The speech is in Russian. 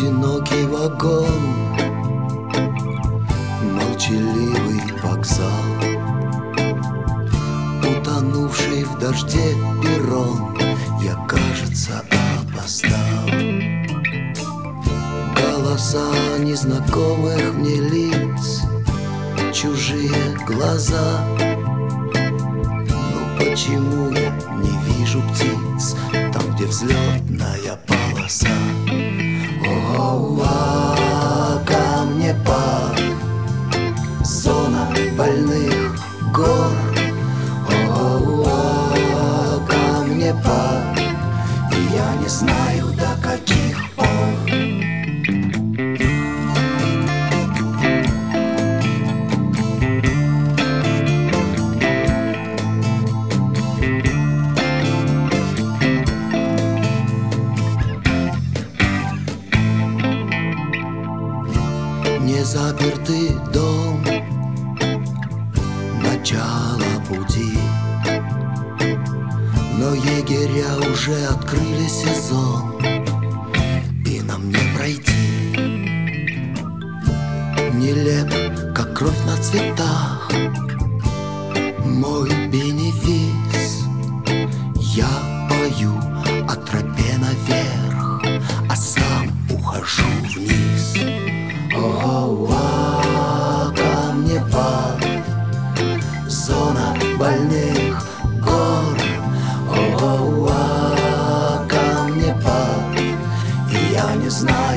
Одинокий вагон, молчаливый вокзал, утонувший в дожде перрон. Я, кажется, опоздал. Голоса незнакомых мне лиц, чужие глаза. Но почему я не вижу птиц там, где взлетная полоса? Камнепад, зона больных гор. Камнепад, и я не знаю, до каких пор. Незапертый дом, начало пути, но егеря уже открыли сезон, и нам не пройти. Нелеп, как кровь на цветах, мой бенефис. Я пою о тропе наверх, а сам ухожу вниз. Камнепад, зона больных гор. Камнепад, и я не знаю,